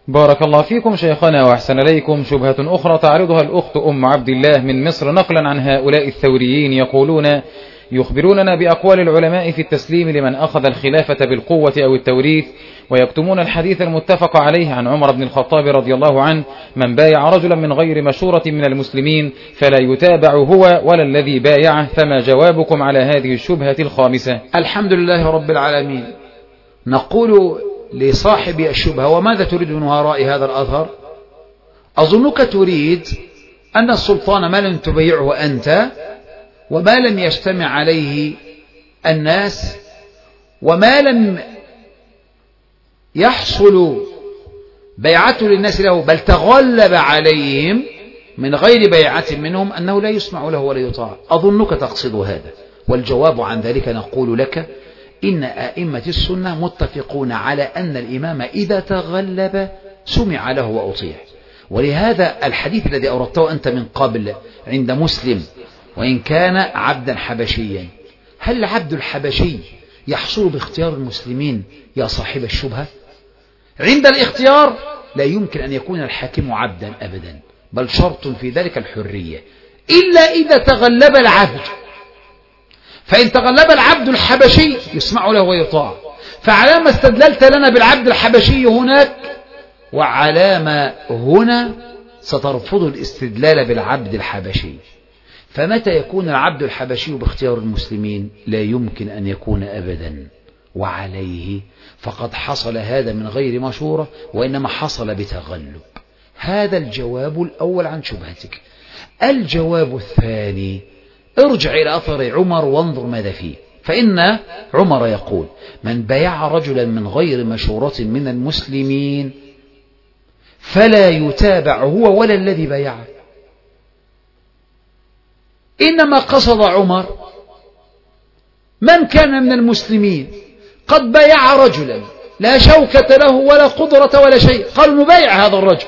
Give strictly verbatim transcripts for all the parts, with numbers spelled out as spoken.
بارك الله فيكم شيخنا وأحسن إليكم. شبهة أخرى تعرضها الأخت أم عبد الله من مصر نقلا عن هؤلاء الثوريين، يقولون يخبروننا بأقوال العلماء في التسليم لمن أخذ الخلافة بالقوة أو التوريث، ويكتمون الحديث المتفق عليه عن عمر بن الخطاب رضي الله عنه: من بايع رجلا من غير مشورة من المسلمين فلا يتابع هو ولا الذي بايعه، فما جوابكم على هذه الشبهة الخامسة؟ الحمد لله رب العالمين. نقول لصاحب الشبهة: وماذا تريد من وراء هذا الأثر؟ أظنك تريد أن السلطان ما لم تبيعه أنت، وما لم يجتمع عليه الناس، وما لم يحصل بيعته للناس له بل تغلب عليهم من غير بيعة منهم، أنه لا يسمع له ولا يطاع. أظنك تقصد هذا، والجواب عن ذلك نقول لك: إن أئمة السنة متفقون على أن الإمام إذا تغلب سمع له وأطيع. ولهذا الحديث الذي أوردته أنت من قبل عند مسلم: وإن كان عبدا حبشيا، هل العبد الحبشي يحصل باختيار المسلمين يا صاحب الشبهة؟ عند الاختيار لا يمكن أن يكون الحاكم عبدا أبدا، بل شرط في ذلك الحرية، إلا إذا تغلب العبد. فإن تغلب العبد الحبشي يسمع له ويطاع. فعلى ما استدللت لنا بالعبد الحبشي هناك، وعلى ما هنا سترفض الاستدلال بالعبد الحبشي. فمتى يكون العبد الحبشي باختيار المسلمين؟ لا يمكن أن يكون أبدا. وعليه فقد حصل هذا من غير مشورة، وإنما حصل بتغلب. هذا الجواب الأول عن شبهتك. الجواب الثاني: ارجع إلى أثر عمر وانظر ماذا فيه. فإن عمر يقول: من بايع رجلا من غير مشورة من المسلمين فلا يتابع هو ولا الذي بايعه. إنما قصد عمر من كان من المسلمين قد بايع رجلا لا شوكة له ولا قدرة ولا شيء، قالوا نبايع هذا الرجل،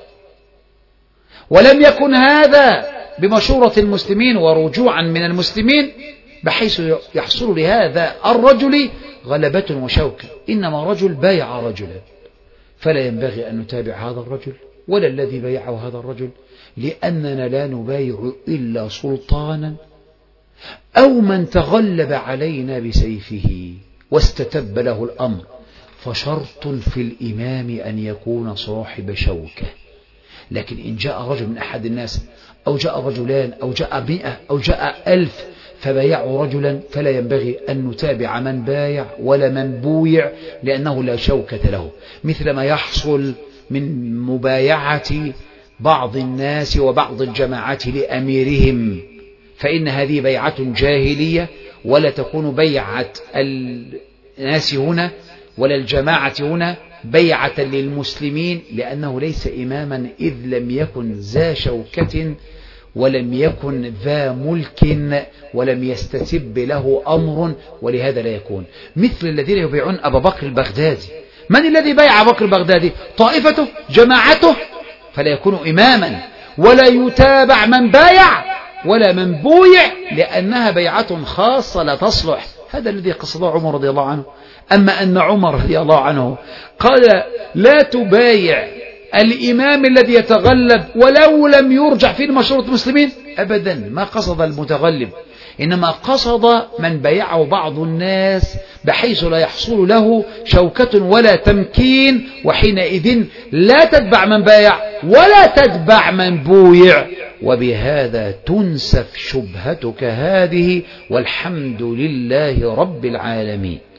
ولم يكن هذا بمشورة المسلمين ورجوعا من المسلمين بحيث يحصل لهذا الرجل غلبة وشوكة، إنما رجل بايع رجلا، فلا ينبغي أن نتابع هذا الرجل ولا الذي بايعه هذا الرجل، لأننا لا نبايع إلا سلطانا أو من تغلب علينا بسيفه واستتب له الأمر. فشرط في الإمام أن يكون صاحب شوكة. لكن إن جاء رجل من أحد الناس أو جاء رجلان أو جاء مئة أو جاء ألف فبايعوا رجلا، فلا ينبغي أن نتابع من بايع ولا من بويع، لأنه لا شوكة له، مثل ما يحصل من مبايعة بعض الناس وبعض الجماعات لأميرهم، فإن هذه بيعة جاهلية، ولا تكون بيعة الناس هنا ولا الجماعة هنا بيعة للمسلمين، لأنه ليس إماما إذ لم يكن ذا شوكة ولم يكن ذا ملك ولم يستتب له أمر، ولهذا لا يكون. مثل الذين يبيعون أبا بكر البغدادي، من الذي بايع أبا بكر البغدادي؟ طائفته، جماعته، فلا يكون إماما، ولا يتابع من بايع ولا من بويع، لأنها بيعة خاصة لا تصلح. هذا الذي قصده عمر رضي الله عنه. أما أن عمر رضي الله عنه قال لا تبايع الإمام الذي يتغلب ولو لم يرجع فيه مشورة المسلمين، أبدا ما قصد المتغلب، إنما قصد من بايعه بعض الناس بحيث لا يحصل له شوكة ولا تمكين، وحينئذ لا تتبع من بايع ولا تتبع من بويع، وبهذا تنسف شبهتك هذه، والحمد لله رب العالمين.